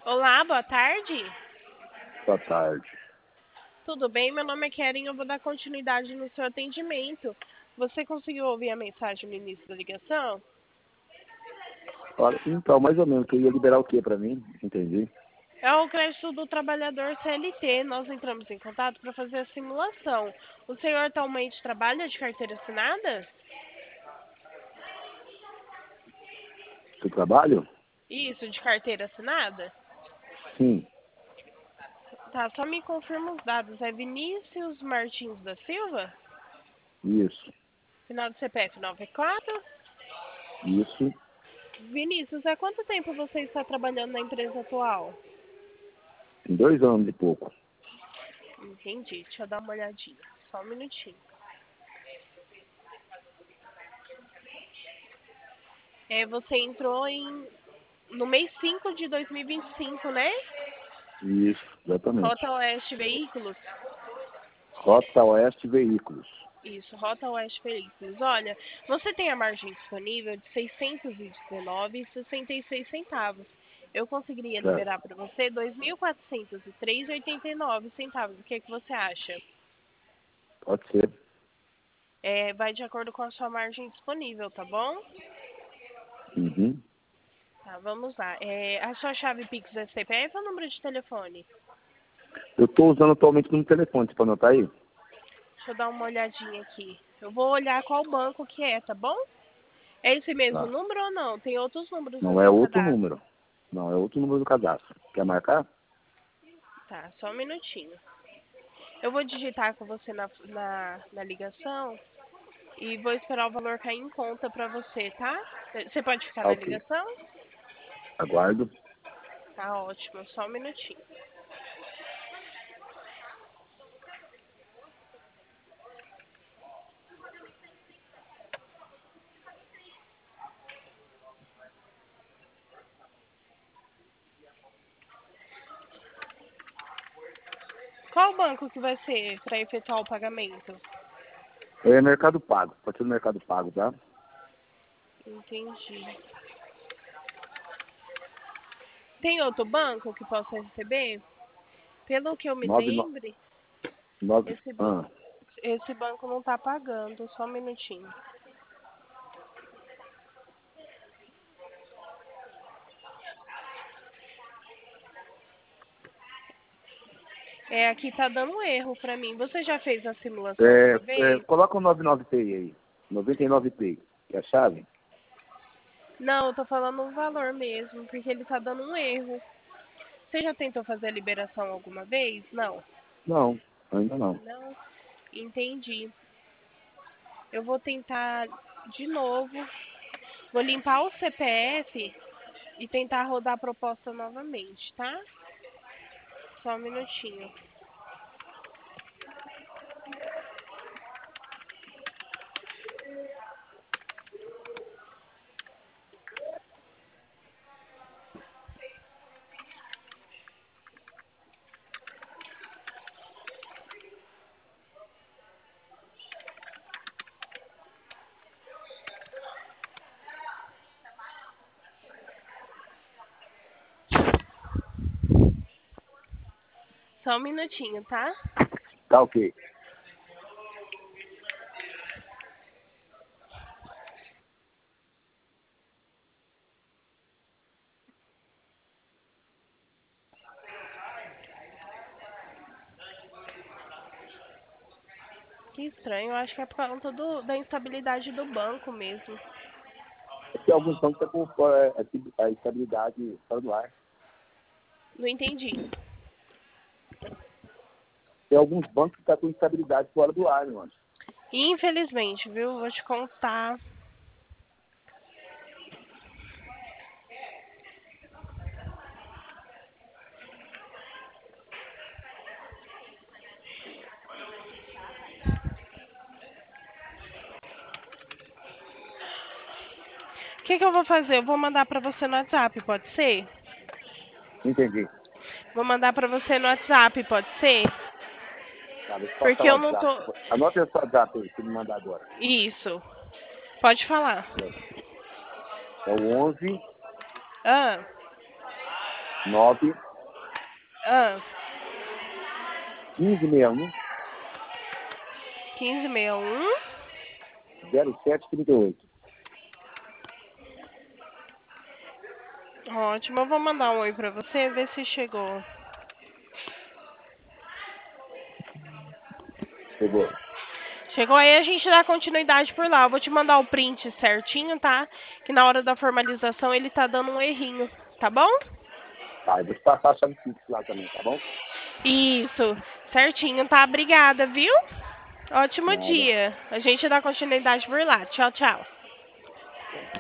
Olá, boa tarde. Boa tarde. Tudo bem? Meu nome é Keren, eu vou dar continuidade no seu atendimento. Você conseguiu ouvir a mensagem no início da ligação? Olha, então, mais ou menos, que eu ia liberar o que para mim? Entendi. É o crédito do trabalhador CLT. Nós entramos em contato para fazer a simulação. O senhor atualmente trabalha de carteira assinada? Seu trabalho? Isso, de carteira assinada? Sim, Tá, só me confirma os dados. É Vinícius Martins da Silva? isso, Final do CPF 94? isso. Vinícius, há quanto tempo você está trabalhando na empresa atual? Tem 2 anos e pouco. Entendi. Deixa eu dar uma olhadinha. Só um minutinho. Você entrou no mês 5 de 2025, né? Isso, exatamente. Rota Oeste Veículos? Rota Oeste Veículos. Isso, Rota Oeste Veículos. Olha, você tem a margem disponível de 619,66 centavos. Eu conseguiria Certo. liberar para você 2.403,89 centavos. O que é que você acha? Pode ser. Vai de acordo com a sua margem disponível, tá bom? Uhum. Tá, vamos lá. A sua chave Pix é CPF ou número de telefone? Eu estou usando atualmente no telefone, você pode anotar aí? Deixa eu dar uma olhadinha aqui. Eu vou olhar qual banco que é, tá bom? É esse mesmo Tá. número ou não? Tem outros números no Não é seu outro cadastro. número. Não, é outro número do cadastro. Quer marcar? Tá, só um minutinho. Eu vou digitar com você na ligação e vou esperar o valor cair em conta pra você, tá? Você pode ficar Tá na ok. ligação? Aguardo. Tá ótimo, só um minutinho. Qual banco que vai ser para efetuar o pagamento? É Mercado Pago. Pode ser no Mercado Pago, tá? Entendi. Tem outro banco que possa receber? Pelo que eu me 99. lembre, esse, Ah, esse banco não tá pagando. Só um minutinho. Aqui tá dando um erro pra mim. Você já fez a simulação alguma vez? coloca o 99 Pay aí. 99 Pay. Que é a chave? Não, eu tô falando o valor mesmo, porque ele tá dando um erro. Você já tentou fazer a liberação alguma vez? Não. Não, ainda não. Não? Entendi. Eu vou tentar de novo. Vou limpar o CPF e tentar rodar a proposta novamente, tá? Só um minutinho. Só um minutinho, tá? Tá ok. Que estranho, eu acho que é por conta da instabilidade do banco mesmo. Tem alguns bancos que estão com a estabilidade fora do ar. Não entendi. Tem alguns bancos que estão com estabilidade fora do ar, meu anjo. Infelizmente, viu? Vou te contar. O que eu vou fazer? Eu vou mandar pra você no WhatsApp, pode ser? Entendi. Vou mandar pra você no WhatsApp, pode ser? Tá, deixa eu passar Porque o eu não tô. WhatsApp. Anota esse WhatsApp aí, que me mandar agora. Isso. Pode falar. É o 11 Ah, 9 Ah, 1561 1561. 0738. Ótimo, eu vou mandar um oi pra você, ver se chegou. Chegou. Chegou aí, a gente dá continuidade por lá. Eu vou te mandar o print certinho, tá? Que na hora da formalização ele tá dando um errinho, tá bom? Tá, eu vou te passar a chave Pix lá também, tá bom? Isso, certinho, tá? Obrigada, viu? Ótimo Nada. dia. A gente dá continuidade por lá. Tchau, tchau.